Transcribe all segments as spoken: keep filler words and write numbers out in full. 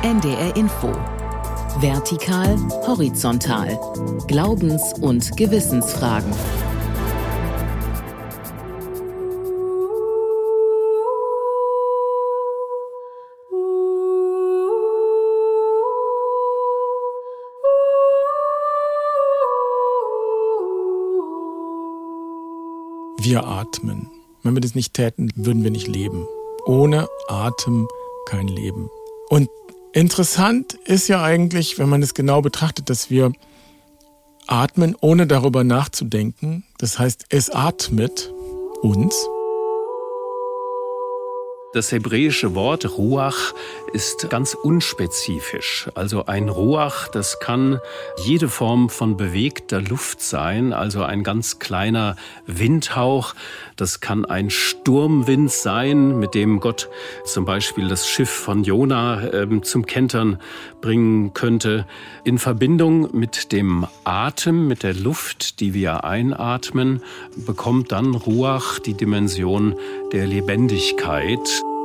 N D R Info. Vertikal, horizontal. Glaubens- und Gewissensfragen. Wir atmen. Wenn wir das nicht täten, würden wir nicht leben. Ohne Atem kein Leben. Und interessant ist ja eigentlich, wenn man es genau betrachtet, dass wir atmen, ohne darüber nachzudenken. Das heißt, es atmet uns. Das hebräische Wort Ruach ist ganz unspezifisch. Also ein Ruach, das kann jede Form von bewegter Luft sein, also ein ganz kleiner Windhauch. Das kann ein Sturmwind sein, mit dem Gott zum Beispiel das Schiff von Jona äh, zum Kentern bringen könnte. In Verbindung mit dem Atem, mit der Luft, die wir einatmen, bekommt dann Ruach die Dimension der Lebendigkeit.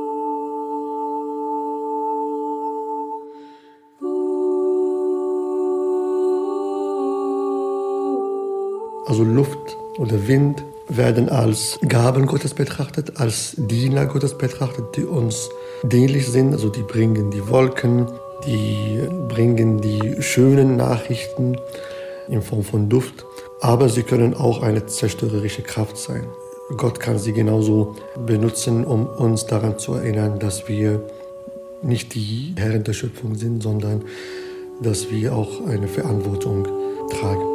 Also Luft oder Wind werden als Gaben Gottes betrachtet, als Diener Gottes betrachtet, die uns dienlich sind. Also die bringen die Wolken, die bringen die schönen Nachrichten in Form von Duft. Aber sie können auch eine zerstörerische Kraft sein. Gott kann sie genauso benutzen, um uns daran zu erinnern, dass wir nicht die Herren der Schöpfung sind, sondern dass wir auch eine Verantwortung tragen.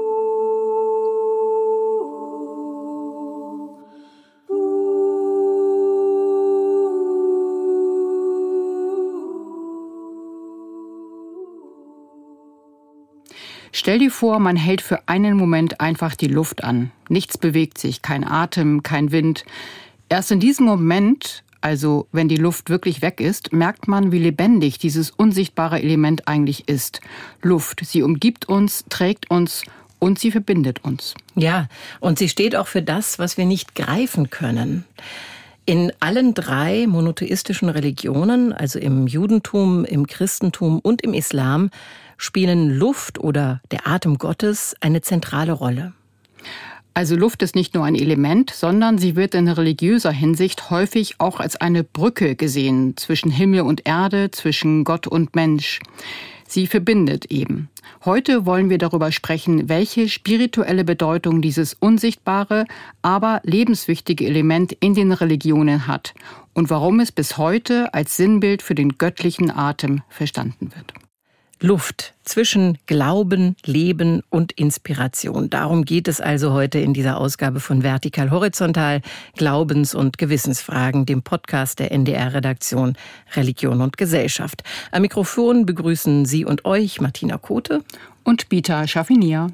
Stell dir vor, man hält für einen Moment einfach die Luft an. Nichts bewegt sich, kein Atem, kein Wind. Erst in diesem Moment, also wenn die Luft wirklich weg ist, merkt man, wie lebendig dieses unsichtbare Element eigentlich ist. Luft, sie umgibt uns, trägt uns und sie verbindet uns. Ja, und sie steht auch für das, was wir nicht greifen können. In allen drei monotheistischen Religionen, also im Judentum, im Christentum und im Islam, spielen Luft oder der Atem Gottes eine zentrale Rolle. Also Luft ist nicht nur ein Element, sondern sie wird in religiöser Hinsicht häufig auch als eine Brücke gesehen zwischen Himmel und Erde, zwischen Gott und Mensch. Sie verbindet eben. Heute wollen wir darüber sprechen, welche spirituelle Bedeutung dieses unsichtbare, aber lebenswichtige Element in den Religionen hat und warum es bis heute als Sinnbild für den göttlichen Atem verstanden wird. Luft zwischen Glauben, Leben und Inspiration. Darum geht es also heute in dieser Ausgabe von Vertikal Horizontal, Glaubens- und Gewissensfragen, dem Podcast der N D R-Redaktion Religion und Gesellschaft. Am Mikrofon begrüßen Sie und euch Martina Kote und Bita Schaffinier.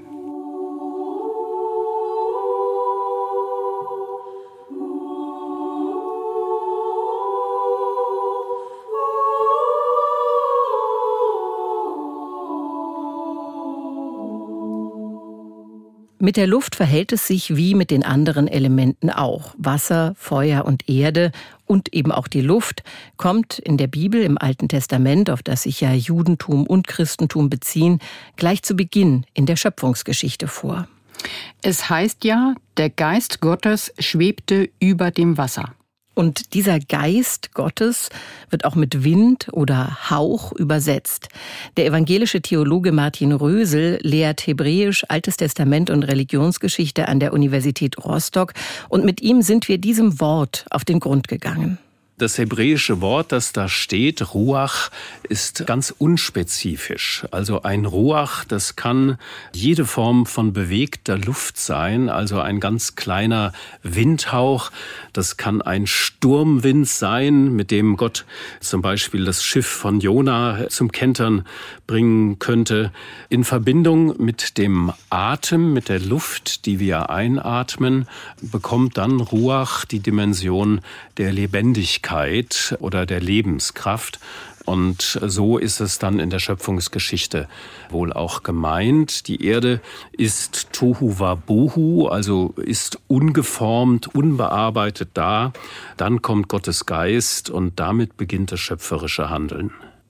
Mit der Luft verhält es sich wie mit den anderen Elementen auch. Wasser, Feuer und Erde und eben auch die Luft kommt in der Bibel im Alten Testament, auf das sich ja Judentum und Christentum beziehen, gleich zu Beginn in der Schöpfungsgeschichte vor. Es heißt ja, der Geist Gottes schwebte über dem Wasser. Und dieser Geist Gottes wird auch mit Wind oder Hauch übersetzt. Der evangelische Theologe Martin Rösel lehrt Hebräisch, Altes Testament und Religionsgeschichte an der Universität Rostock. Und mit ihm sind wir diesem Wort auf den Grund gegangen. Das hebräische Wort, das da steht, Ruach, ist ganz unspezifisch. Also ein Ruach, das kann jede Form von bewegter Luft sein, also ein ganz kleiner Windhauch. Das kann ein Sturmwind sein, mit dem Gott zum Beispiel das Schiff von Jona zum Kentern bringen könnte. In Verbindung mit dem Atem, mit der Luft, die wir einatmen, bekommt dann Ruach die Dimension der Lebendigkeit oder der Lebenskraft. Und so ist es dann in der Schöpfungsgeschichte wohl auch gemeint. Die Erde ist Tohu Wabohu, also ist ungeformt, unbearbeitet da. Dann kommt Gottes Geist und damit beginnt das schöpferische Handeln.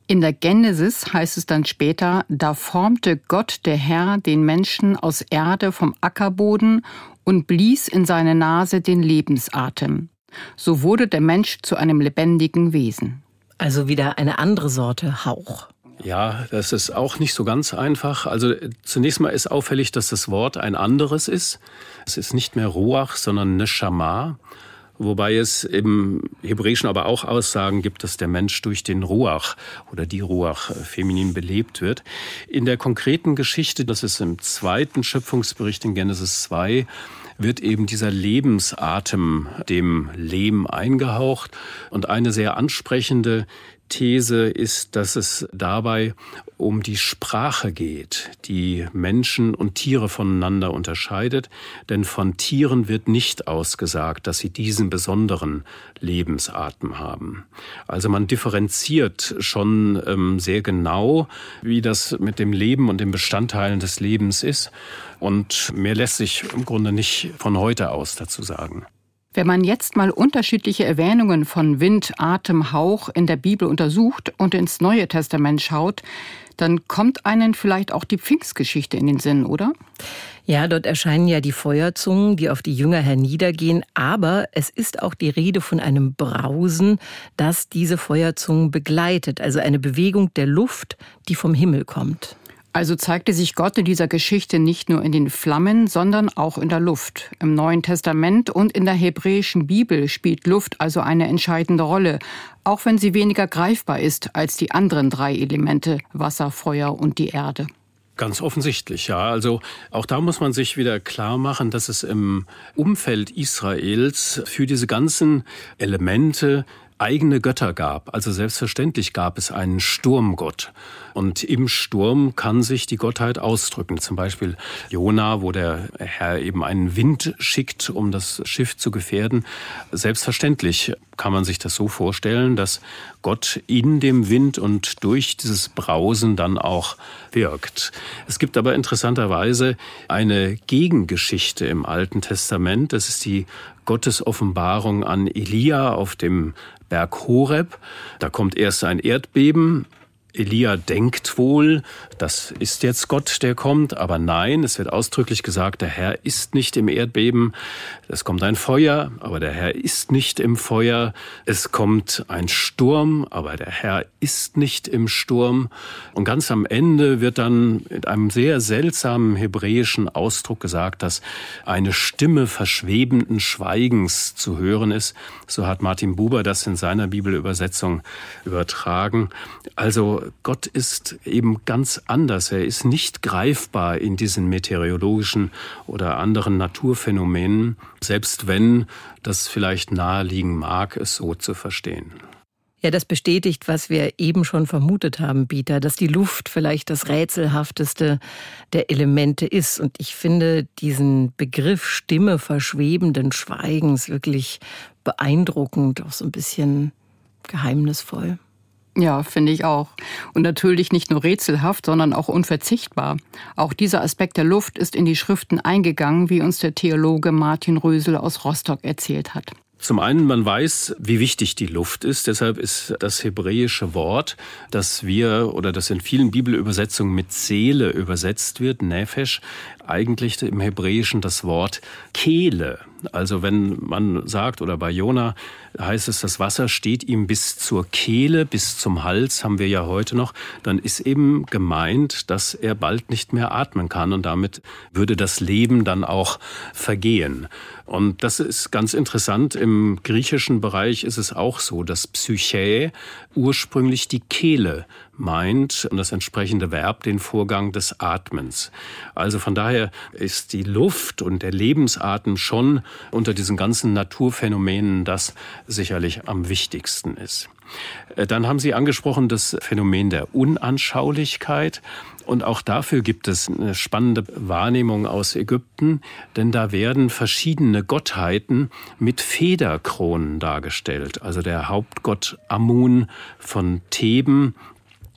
In der Genesis heißt es dann später, da formte Gott, der Herr, den Menschen aus Erde vom Ackerboden und blies in seine Nase den Lebensatem. So wurde der Mensch zu einem lebendigen Wesen. Also wieder eine andere Sorte Hauch. Ja, das ist auch nicht so ganz einfach. Also zunächst mal ist auffällig, dass das Wort ein anderes ist. Es ist nicht mehr Ruach, sondern Neshama. Wobei es im Hebräischen aber auch Aussagen gibt, dass der Mensch durch den Ruach oder die Ruach feminin belebt wird. In der konkreten Geschichte, das ist im zweiten Schöpfungsbericht in Genesis zwei, wird eben dieser Lebensatem dem Lehm eingehaucht. Und eine sehr ansprechende These ist, dass es dabei um die Sprache geht, die Menschen und Tiere voneinander unterscheidet. Denn von Tieren wird nicht ausgesagt, dass sie diesen besonderen Lebensatem haben. Also man differenziert schon ähm, sehr genau, wie das mit dem Leben und den Bestandteilen des Lebens ist. Und mehr lässt sich im Grunde nicht von heute aus dazu sagen. Wenn man jetzt mal unterschiedliche Erwähnungen von Wind, Atem, Hauch in der Bibel untersucht und ins Neue Testament schaut, dann kommt einem vielleicht auch die Pfingstgeschichte in den Sinn, oder? Ja, dort erscheinen ja die Feuerzungen, die auf die Jünger herniedergehen, aber es ist auch die Rede von einem Brausen, das diese Feuerzungen begleitet, also eine Bewegung der Luft, die vom Himmel kommt. Also zeigte sich Gott in dieser Geschichte nicht nur in den Flammen, sondern auch in der Luft. Im Neuen Testament und in der hebräischen Bibel spielt Luft also eine entscheidende Rolle, auch wenn sie weniger greifbar ist als die anderen drei Elemente, Wasser, Feuer und die Erde. Ganz offensichtlich, ja. Also auch da muss man sich wieder klar machen, dass es im Umfeld Israels für diese ganzen Elemente eigene Götter gab. Also selbstverständlich gab es einen Sturmgott. Und im Sturm kann sich die Gottheit ausdrücken. Zum Beispiel Jona, wo der Herr eben einen Wind schickt, um das Schiff zu gefährden. Selbstverständlich kann man sich das so vorstellen, dass Gott in dem Wind und durch dieses Brausen dann auch wirkt. Es gibt aber interessanterweise eine Gegengeschichte im Alten Testament. Das ist die Gottesoffenbarung an Elia auf dem Berg Horeb. Da kommt erst ein Erdbeben. Elia denkt wohl, das ist jetzt Gott, der kommt, aber nein, es wird ausdrücklich gesagt, der Herr ist nicht im Erdbeben. Es kommt ein Feuer, aber der Herr ist nicht im Feuer. Es kommt ein Sturm, aber der Herr ist nicht im Sturm. Und ganz am Ende wird dann mit einem sehr seltsamen hebräischen Ausdruck gesagt, dass eine Stimme verschwebenden Schweigens zu hören ist. So hat Martin Buber das in seiner Bibelübersetzung übertragen. Also Gott ist eben ganz anders. Er ist nicht greifbar in diesen meteorologischen oder anderen Naturphänomenen, selbst wenn das vielleicht naheliegen mag, es so zu verstehen. Ja, das bestätigt, was wir eben schon vermutet haben, Bieter, dass die Luft vielleicht das rätselhafteste der Elemente ist. Und ich finde diesen Begriff Stimme verschwebenden Schweigens wirklich beeindruckend, auch so ein bisschen geheimnisvoll. Ja, finde ich auch. Und natürlich nicht nur rätselhaft, sondern auch unverzichtbar. Auch dieser Aspekt der Luft ist in die Schriften eingegangen, wie uns der Theologe Martin Rösel aus Rostock erzählt hat. Zum einen, man weiß, wie wichtig die Luft ist. Deshalb ist das hebräische Wort, das wir oder das in vielen Bibelübersetzungen mit Seele übersetzt wird, Nefesh, eigentlich im Hebräischen das Wort Kehle. Also wenn man sagt, oder bei Jona heißt es, das Wasser steht ihm bis zur Kehle, bis zum Hals, haben wir ja heute noch, dann ist eben gemeint, dass er bald nicht mehr atmen kann und damit würde das Leben dann auch vergehen. Und das ist ganz interessant. Im griechischen Bereich ist es auch so, dass Psyche ursprünglich die Kehle meint und das entsprechende Verb den Vorgang des Atmens. Also von daher ist die Luft und der Lebensatem schon unter diesen ganzen Naturphänomenen das sicherlich am wichtigsten ist. Dann haben Sie angesprochen das Phänomen der Unanschaulichkeit. Und auch dafür gibt es eine spannende Wahrnehmung aus Ägypten, denn da werden verschiedene Gottheiten mit Federkronen dargestellt. Also der Hauptgott Amun von Theben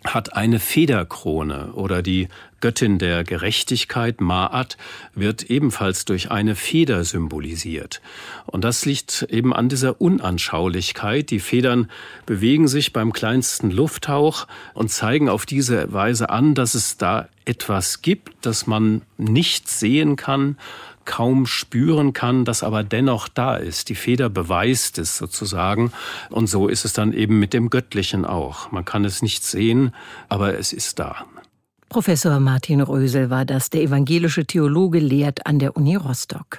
hat eine Federkrone, oder die Göttin der Gerechtigkeit, Ma'at, wird ebenfalls durch eine Feder symbolisiert. Und das liegt eben an dieser Unanschaulichkeit. Die Federn bewegen sich beim kleinsten Lufthauch und zeigen auf diese Weise an, dass es da etwas gibt, das man nicht sehen kann, kaum spüren kann, das aber dennoch da ist. Die Feder beweist es sozusagen. Und so ist es dann eben mit dem Göttlichen auch. Man kann es nicht sehen, aber es ist da. Professor Martin Rösel war das. Der evangelische Theologe lehrt an der Uni Rostock.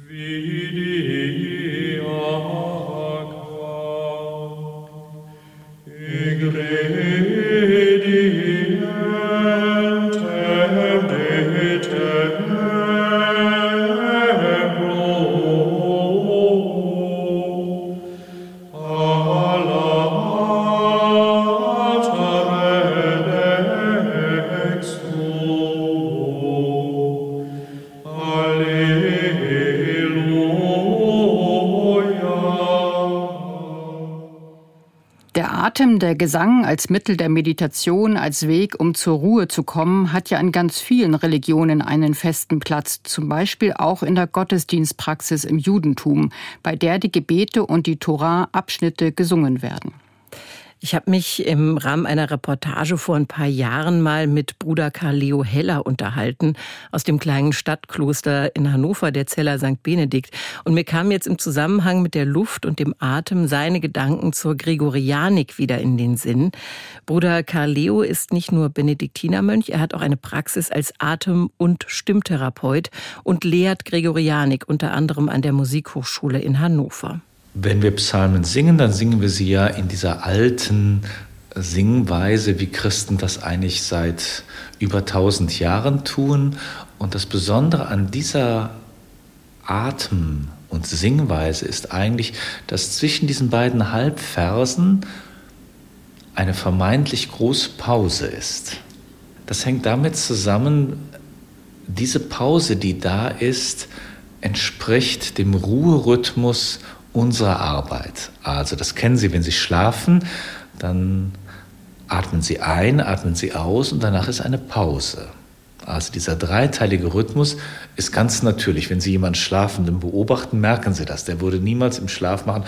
Der Gesang als Mittel der Meditation, als Weg, um zur Ruhe zu kommen, hat ja in ganz vielen Religionen einen festen Platz. Zum Beispiel auch in der Gottesdienstpraxis im Judentum, bei der die Gebete und die Torah-Abschnitte gesungen werden. Ich habe mich im Rahmen einer Reportage vor ein paar Jahren mal mit Bruder Karl Leo Heller unterhalten, aus dem kleinen Stadtkloster in Hannover, der Zeller Sankt Benedikt. Und mir kamen jetzt im Zusammenhang mit der Luft und dem Atem seine Gedanken zur Gregorianik wieder in den Sinn. Bruder Karl Leo ist nicht nur Benediktinermönch, er hat auch eine Praxis als Atem- und Stimmtherapeut und lehrt Gregorianik, unter anderem an der Musikhochschule in Hannover. Wenn wir Psalmen singen, dann singen wir sie ja in dieser alten Singweise, wie Christen das eigentlich seit über tausend Jahren tun. Und das Besondere an dieser Atem- und Singweise ist eigentlich, dass zwischen diesen beiden Halbversen eine vermeintlich große Pause ist. Das hängt damit zusammen, diese Pause, die da ist, entspricht dem Ruherhythmus unserer Arbeit. Also das kennen Sie, wenn Sie schlafen, dann atmen Sie ein, atmen Sie aus und danach ist eine Pause. Also dieser dreiteilige Rhythmus ist ganz natürlich. Wenn Sie jemanden Schlafenden beobachten, merken Sie das. Der würde niemals im Schlaf machen.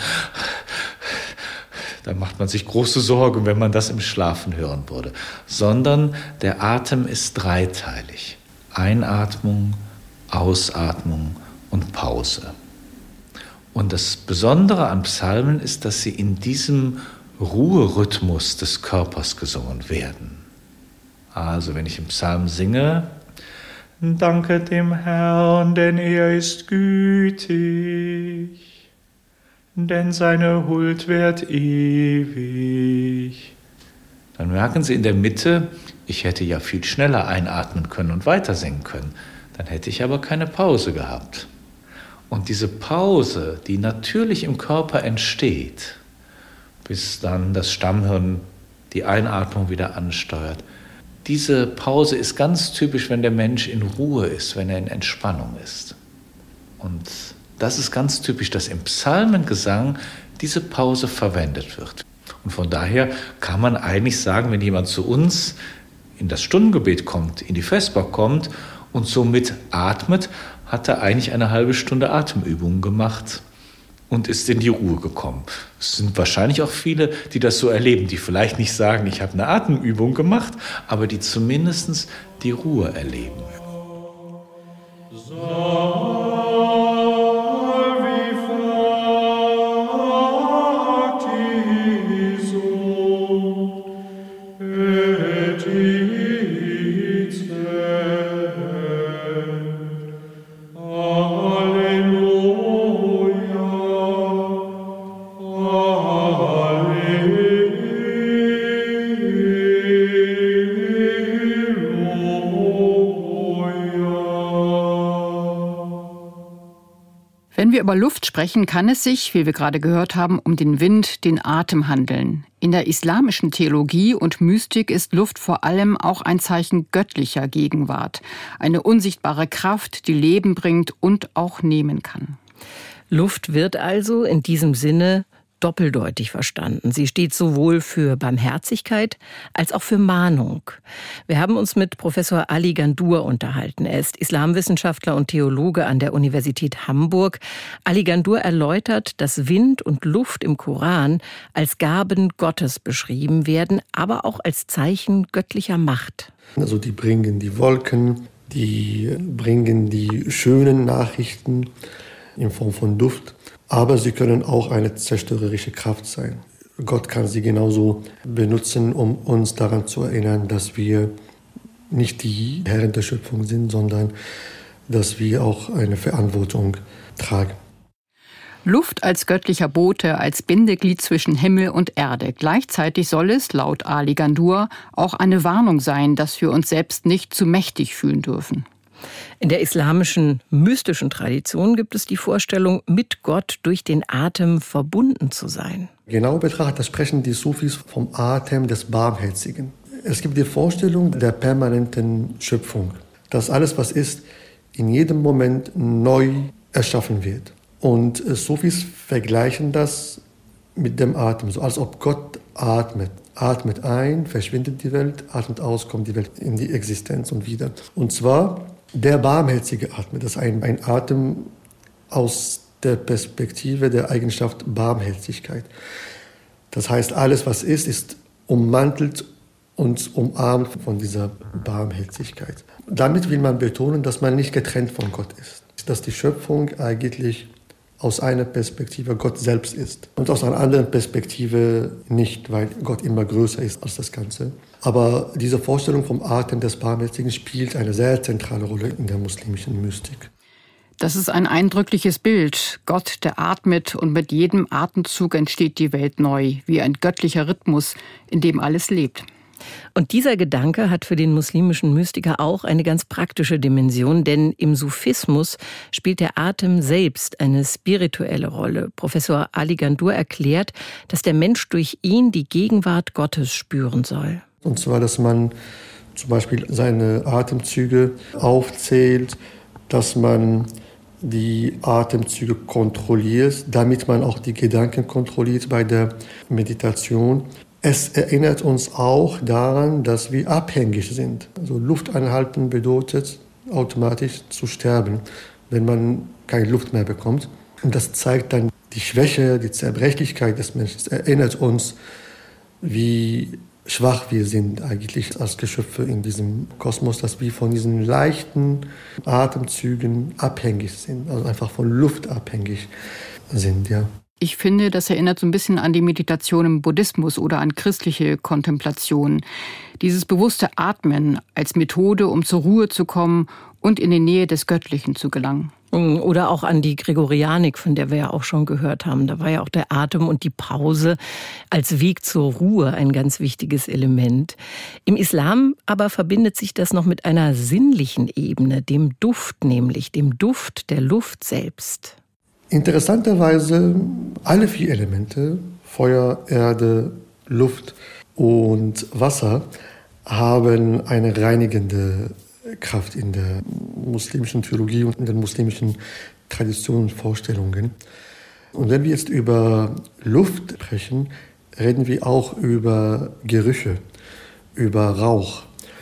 Da macht man sich große Sorgen, wenn man das im Schlafen hören würde. Sondern der Atem ist dreiteilig. Einatmung, Ausatmung und Pause. Und das Besondere an Psalmen ist, dass sie in diesem Ruherhythmus des Körpers gesungen werden. Also wenn ich im Psalm singe, danket dem Herrn, denn er ist gütig, denn seine Huld währt ewig. Dann merken Sie in der Mitte, ich hätte ja viel schneller einatmen können und weiter singen können. Dann hätte ich aber keine Pause gehabt. Und diese Pause, die natürlich im Körper entsteht, bis dann das Stammhirn die Einatmung wieder ansteuert, diese Pause ist ganz typisch, wenn der Mensch in Ruhe ist, wenn er in Entspannung ist. Und das ist ganz typisch, dass im Psalmengesang diese Pause verwendet wird. Und von daher kann man eigentlich sagen, wenn jemand zu uns in das Stundengebet kommt, in die Vesper kommt und somit atmet, hat er eigentlich eine halbe Stunde Atemübungen gemacht und ist in die Ruhe gekommen. Es sind wahrscheinlich auch viele, die das so erleben, die vielleicht nicht sagen, ich habe eine Atemübung gemacht, aber die zumindest die Ruhe erleben. So. Wenn wir über Luft sprechen, kann es sich, wie wir gerade gehört haben, um den Wind, den Atem handeln. In der islamischen Theologie und Mystik ist Luft vor allem auch ein Zeichen göttlicher Gegenwart. Eine unsichtbare Kraft, die Leben bringt und auch nehmen kann. Luft wird also in diesem Sinne doppeldeutig verstanden. Sie steht sowohl für Barmherzigkeit als auch für Mahnung. Wir haben uns mit Professor Ali Gandur unterhalten. Er ist Islamwissenschaftler und Theologe an der Universität Hamburg. Ali Gandur erläutert, dass Wind und Luft im Koran als Gaben Gottes beschrieben werden, aber auch als Zeichen göttlicher Macht. Also die bringen die Wolken, die bringen die schönen Nachrichten in Form von Duft, aber sie können auch eine zerstörerische Kraft sein. Gott kann sie genauso benutzen, um uns daran zu erinnern, dass wir nicht die Herren der Schöpfung sind, sondern dass wir auch eine Verantwortung tragen. Luft als göttlicher Bote, als Bindeglied zwischen Himmel und Erde. Gleichzeitig soll es, laut Ali Gandur, auch eine Warnung sein, dass wir uns selbst nicht zu mächtig fühlen dürfen. In der islamischen mystischen Tradition gibt es die Vorstellung, mit Gott durch den Atem verbunden zu sein. Genau betrachtet sprechen die Sufis vom Atem des Barmherzigen. Es gibt die Vorstellung der permanenten Schöpfung, dass alles, was ist, in jedem Moment neu erschaffen wird. Und Sufis vergleichen das mit dem Atem, so als ob Gott atmet. Atmet ein, verschwindet die Welt, atmet aus, kommt die Welt in die Existenz und wieder. Und zwar der barmherzige Atem, das ist ein, ein Atem aus der Perspektive der Eigenschaft Barmherzigkeit. Das heißt, alles, was ist, ist ummantelt und umarmt von dieser Barmherzigkeit. Damit will man betonen, dass man nicht getrennt von Gott ist. Dass die Schöpfung eigentlich aus einer Perspektive Gott selbst ist und aus einer anderen Perspektive nicht, weil Gott immer größer ist als das Ganze. Aber diese Vorstellung vom Atem des Barmherzigen spielt eine sehr zentrale Rolle in der muslimischen Mystik. Das ist ein eindrückliches Bild. Gott, der atmet und mit jedem Atemzug entsteht die Welt neu, wie ein göttlicher Rhythmus, in dem alles lebt. Und dieser Gedanke hat für den muslimischen Mystiker auch eine ganz praktische Dimension, denn im Sufismus spielt der Atem selbst eine spirituelle Rolle. Professor Ali Gandur erklärt, dass der Mensch durch ihn die Gegenwart Gottes spüren soll. Und zwar, dass man zum Beispiel seine Atemzüge aufzählt, dass man die Atemzüge kontrolliert, damit man auch die Gedanken kontrolliert bei der Meditation. Es erinnert uns auch daran, dass wir abhängig sind. Also Luft anhalten bedeutet automatisch zu sterben, wenn man keine Luft mehr bekommt. Und das zeigt dann die Schwäche, die Zerbrechlichkeit des Menschen. Es erinnert uns, wie schwach wir sind eigentlich als Geschöpfe in diesem Kosmos, dass wir von diesen leichten Atemzügen abhängig sind, also einfach von Luft abhängig sind, ja. Ich finde, das erinnert so ein bisschen an die Meditation im Buddhismus oder an christliche Kontemplation. Dieses bewusste Atmen als Methode, um zur Ruhe zu kommen und in die Nähe des Göttlichen zu gelangen. Oder auch an die Gregorianik, von der wir ja auch schon gehört haben. Da war ja auch der Atem und die Pause als Weg zur Ruhe ein ganz wichtiges Element. Im Islam aber verbindet sich das noch mit einer sinnlichen Ebene, dem Duft nämlich, dem Duft der Luft selbst. Interessanterweise alle vier Elemente, Feuer, Erde, Luft und Wasser, haben eine reinigende Kraft in der muslimischen Theologie und in den muslimischen Traditionen und Vorstellungen. Und wenn wir jetzt über Luft sprechen, reden wir auch über Gerüche, über Rauch.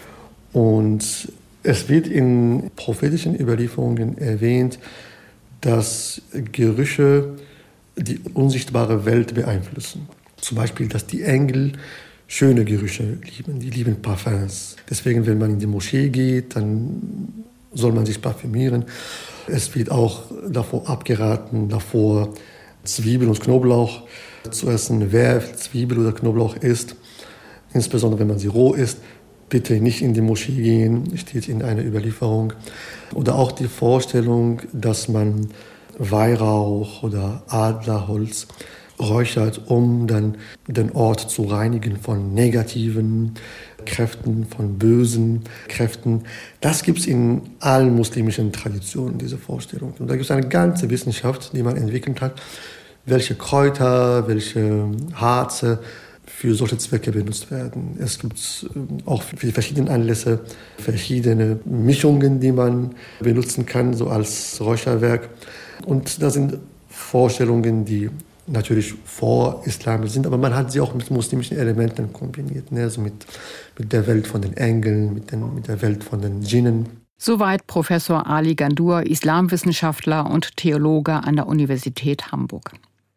Und es wird in prophetischen Überlieferungen erwähnt, dass Gerüche die unsichtbare Welt beeinflussen. Zum Beispiel, dass die Engel schöne Gerüche lieben, die lieben Parfums. Deswegen, wenn man in die Moschee geht, dann soll man sich parfümieren. Es wird auch davor abgeraten, davor Zwiebel und Knoblauch zu essen. Wer Zwiebel oder Knoblauch isst, insbesondere wenn man sie roh isst, bitte nicht in die Moschee gehen, steht in einer Überlieferung. Oder auch die Vorstellung, dass man Weihrauch oder Adlerholz räuchert, um dann den Ort zu reinigen von negativen Kräften, von bösen Kräften. Das gibt es in allen muslimischen Traditionen, diese Vorstellung. Und da gibt es eine ganze Wissenschaft, die man entwickelt hat, welche Kräuter, welche Harze für solche Zwecke benutzt werden. Es gibt auch für die verschiedenen Anlässe verschiedene Mischungen, die man benutzen kann, so als Räucherwerk. Und da sind Vorstellungen, die natürlich vor-islamisch sind, aber man hat sie auch mit muslimischen Elementen kombiniert, ne? Also mit, mit der Welt von den Engeln, mit, den, mit der Welt von den Djinnen. Soweit Professor Ali Gandour, Islamwissenschaftler und Theologe an der Universität Hamburg.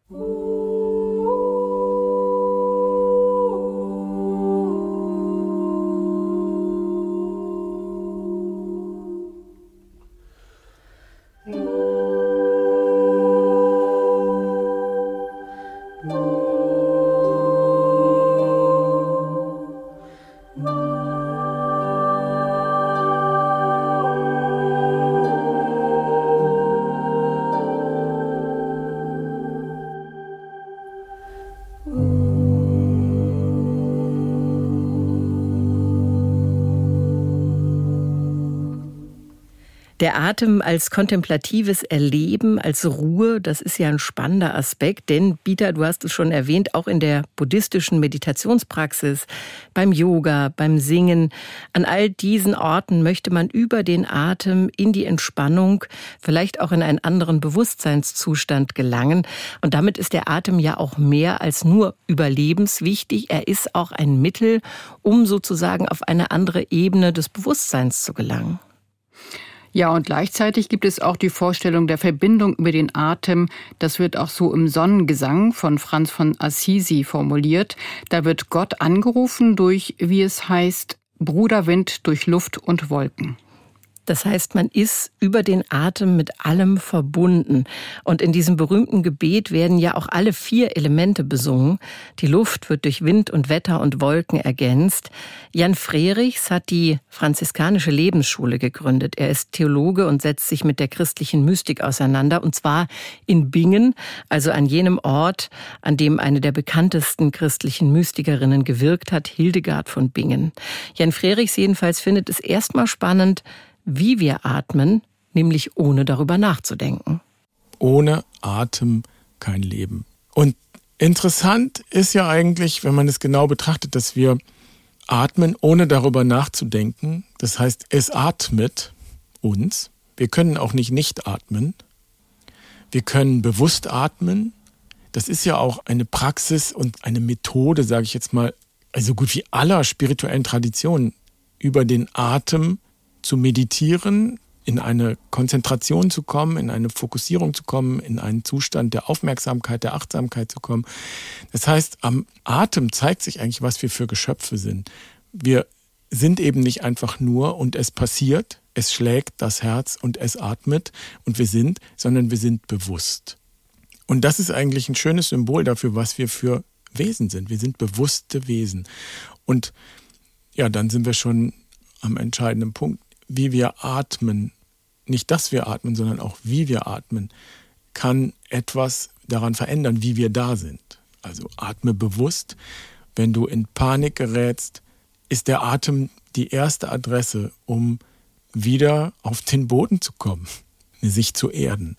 Der Atem als kontemplatives Erleben, als Ruhe, das ist ja ein spannender Aspekt, denn Bita, du hast es schon erwähnt, auch in der buddhistischen Meditationspraxis, beim Yoga, beim Singen, an all diesen Orten möchte man über den Atem in die Entspannung, vielleicht auch in einen anderen Bewusstseinszustand gelangen. Und damit ist der Atem ja auch mehr als nur überlebenswichtig. Er ist auch ein Mittel, um sozusagen auf eine andere Ebene des Bewusstseins zu gelangen. Ja, und gleichzeitig gibt es auch die Vorstellung der Verbindung über den Atem. Das wird auch so im Sonnengesang von Franz von Assisi formuliert. Da wird Gott angerufen durch, wie es heißt, Bruderwind durch Luft und Wolken. Das heißt, man ist über den Atem mit allem verbunden. Und in diesem berühmten Gebet werden ja auch alle vier Elemente besungen. Die Luft wird durch Wind und Wetter und Wolken ergänzt. Jan Frerichs hat die franziskanische Lebensschule gegründet. Er ist Theologe und setzt sich mit der christlichen Mystik auseinander. Und zwar in Bingen, also an jenem Ort, an dem eine der bekanntesten christlichen Mystikerinnen gewirkt hat, Hildegard von Bingen. Jan Frerichs jedenfalls findet es erstmal spannend, wie wir atmen, nämlich ohne darüber nachzudenken. Ohne Atem kein Leben. Und interessant ist ja eigentlich, wenn man es genau betrachtet, dass wir atmen, ohne darüber nachzudenken. Das heißt, es atmet uns. Wir können auch nicht nicht atmen. Wir können bewusst atmen. Das ist ja auch eine Praxis und eine Methode, sage ich jetzt mal, also gut wie aller spirituellen Traditionen, über den Atem zu meditieren, in eine Konzentration zu kommen, in eine Fokussierung zu kommen, in einen Zustand der Aufmerksamkeit, der Achtsamkeit zu kommen. Das heißt, am Atem zeigt sich eigentlich, was wir für Geschöpfe sind. Wir sind eben nicht einfach nur und es passiert, es schlägt das Herz und es atmet und wir sind, sondern wir sind bewusst. Und das ist eigentlich ein schönes Symbol dafür, was wir für Wesen sind. Wir sind bewusste Wesen. Und ja, dann sind wir schon am entscheidenden Punkt. Wie wir atmen, nicht dass wir atmen, sondern auch wie wir atmen, kann etwas daran verändern, wie wir da sind. Also atme bewusst. Wenn du in Panik gerätst, ist der Atem die erste Adresse, um wieder auf den Boden zu kommen, sich zu erden.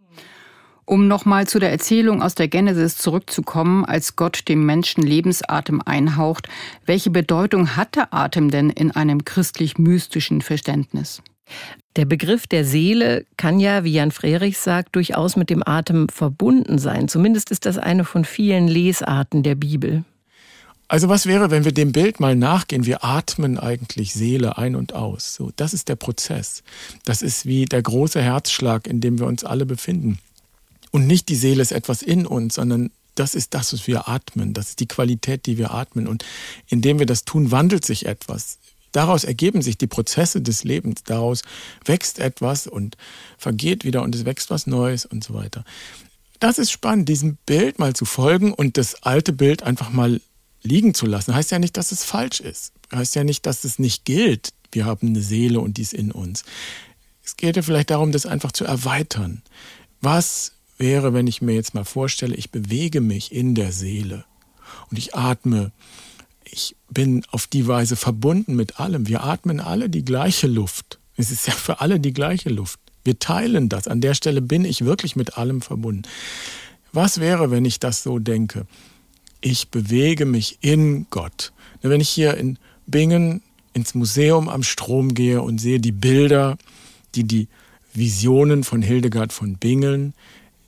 Um nochmal zu der Erzählung aus der Genesis zurückzukommen, als Gott dem Menschen Lebensatem einhaucht, welche Bedeutung hat der Atem denn in einem christlich-mystischen Verständnis? Der Begriff der Seele kann ja, wie Jan Frerichs sagt, durchaus mit dem Atem verbunden sein. Zumindest ist das eine von vielen Lesarten der Bibel. Also was wäre, wenn wir dem Bild mal nachgehen? Wir atmen eigentlich Seele ein und aus. So, das ist der Prozess. Das ist wie der große Herzschlag, in dem wir uns alle befinden. Und nicht die Seele ist etwas in uns, sondern das ist das, was wir atmen. Das ist die Qualität, die wir atmen. Und indem wir das tun, wandelt sich etwas. Daraus ergeben sich die Prozesse des Lebens. Daraus wächst etwas und vergeht wieder und es wächst was Neues und so weiter. Das ist spannend, diesem Bild mal zu folgen und das alte Bild einfach mal liegen zu lassen. Heißt ja nicht, dass es falsch ist. Heißt ja nicht, dass es nicht gilt. Wir haben eine Seele und die ist in uns. Es geht ja vielleicht darum, das einfach zu erweitern. Was wäre, wenn ich mir jetzt mal vorstelle, ich bewege mich in der Seele und ich atme. Ich bin auf die Weise verbunden mit allem. Wir atmen alle die gleiche Luft. Es ist ja für alle die gleiche Luft. Wir teilen das. An der Stelle bin ich wirklich mit allem verbunden. Was wäre, wenn ich das so denke? Ich bewege mich in Gott. Wenn ich hier in Bingen ins Museum am Strom gehe und sehe die Bilder, die die Visionen von Hildegard von Bingen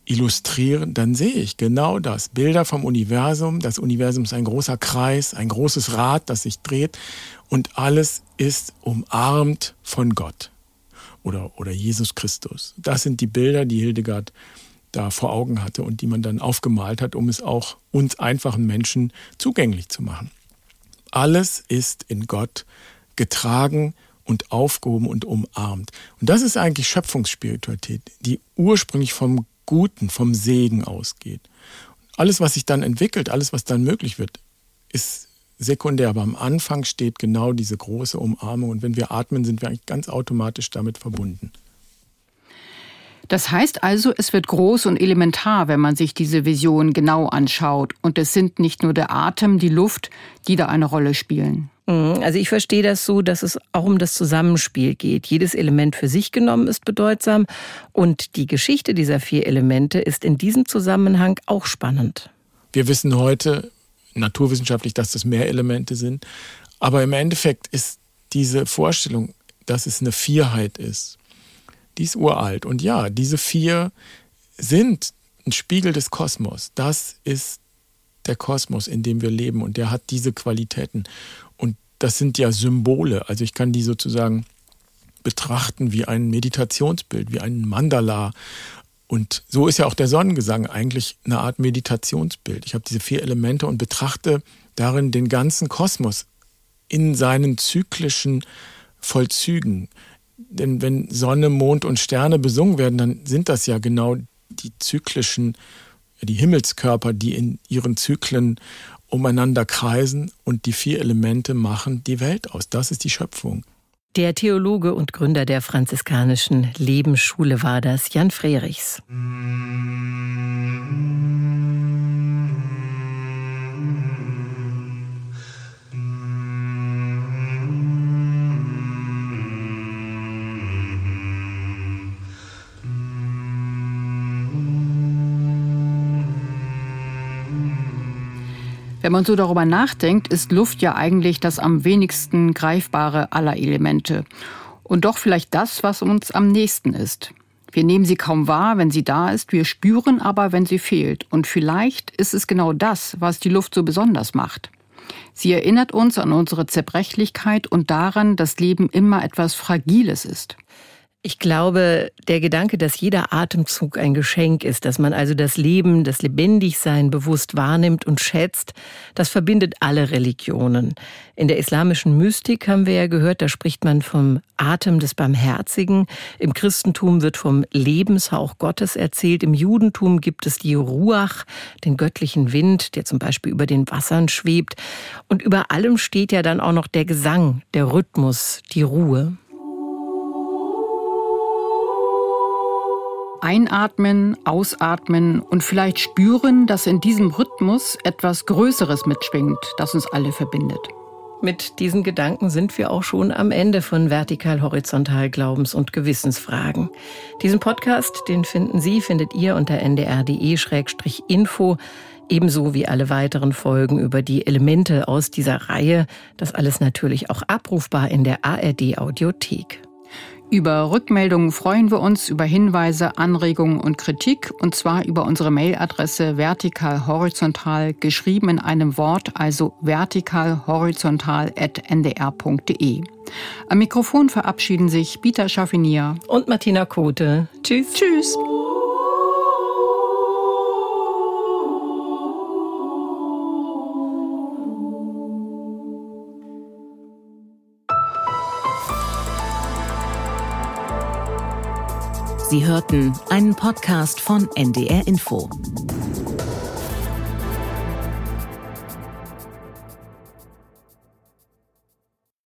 illustrieren, dann sehe ich genau das. Bilder vom Universum. Das Universum ist ein großer Kreis, ein großes Rad, das sich dreht und alles ist umarmt von Gott oder, oder Jesus Christus. Das sind die Bilder, die Hildegard da vor Augen hatte und die man dann aufgemalt hat, um es auch uns einfachen Menschen zugänglich zu machen. Alles ist in Gott getragen und aufgehoben und umarmt. Und das ist eigentlich Schöpfungsspiritualität, die ursprünglich vom Guten, vom Segen ausgeht. Alles, was sich dann entwickelt, alles, was dann möglich wird, ist sekundär. Aber am Anfang steht genau diese große Umarmung. Und wenn wir atmen, sind wir eigentlich ganz automatisch damit verbunden. Das heißt also, es wird groß und elementar, wenn man sich diese Vision genau anschaut. Und es sind nicht nur der Atem, die Luft, die da eine Rolle spielen. Also ich verstehe das so, dass es auch um das Zusammenspiel geht. Jedes Element für sich genommen ist bedeutsam. Und die Geschichte dieser vier Elemente ist in diesem Zusammenhang auch spannend. Wir wissen heute naturwissenschaftlich, dass das mehr Elemente sind. Aber im Endeffekt ist diese Vorstellung, dass es eine Vierheit ist, die ist uralt. Und ja, diese vier sind ein Spiegel des Kosmos. Das ist der Kosmos, in dem wir leben. Und der hat diese Qualitäten. Und das sind ja Symbole. Also ich kann die sozusagen betrachten wie ein Meditationsbild, wie ein Mandala. Und so ist ja auch der Sonnengesang eigentlich eine Art Meditationsbild. Ich habe diese vier Elemente und betrachte darin den ganzen Kosmos in seinen zyklischen Vollzügen. Denn wenn Sonne, Mond und Sterne besungen werden, dann sind das ja genau die zyklischen, die Himmelskörper, die in ihren Zyklen umeinander kreisen und die vier Elemente machen die Welt aus. Das ist die Schöpfung. Der Theologe und Gründer der franziskanischen Lebensschule war das, Jan Frerichs. Wenn man so darüber nachdenkt, ist Luft ja eigentlich das am wenigsten greifbare aller Elemente. Und doch vielleicht das, was uns am nächsten ist. Wir nehmen sie kaum wahr, wenn sie da ist, wir spüren aber, wenn sie fehlt. Und vielleicht ist es genau das, was die Luft so besonders macht. Sie erinnert uns an unsere Zerbrechlichkeit und daran, dass Leben immer etwas Fragiles ist. Ich glaube, der Gedanke, dass jeder Atemzug ein Geschenk ist, dass man also das Leben, das Lebendigsein bewusst wahrnimmt und schätzt, das verbindet alle Religionen. In der islamischen Mystik haben wir ja gehört, da spricht man vom Atem des Barmherzigen. Im Christentum wird vom Lebenshauch Gottes erzählt. Im Judentum gibt es die Ruach, den göttlichen Wind, der zum Beispiel über den Wassern schwebt. Und über allem steht ja dann auch noch der Gesang, der Rhythmus, die Ruhe. Einatmen, ausatmen und vielleicht spüren, dass in diesem Rhythmus etwas Größeres mitschwingt, das uns alle verbindet. Mit diesen Gedanken sind wir auch schon am Ende von Vertikal Horizontal Glaubens- und Gewissensfragen. Diesen Podcast, den finden Sie, findet ihr unter n d r punkt d e slash info, ebenso wie alle weiteren Folgen über die Elemente aus dieser Reihe. Das alles natürlich auch abrufbar in der A R D Audiothek. Über Rückmeldungen freuen wir uns, über Hinweise, Anregungen und Kritik, und zwar über unsere Mailadresse vertikalhorizontal, geschrieben in einem Wort, also vertikalhorizontal at n d r punkt d e. Am Mikrofon verabschieden sich Bita Schaffinier und Martina Kote. Tschüss. Tschüss. Sie hörten einen Podcast von N D R Info.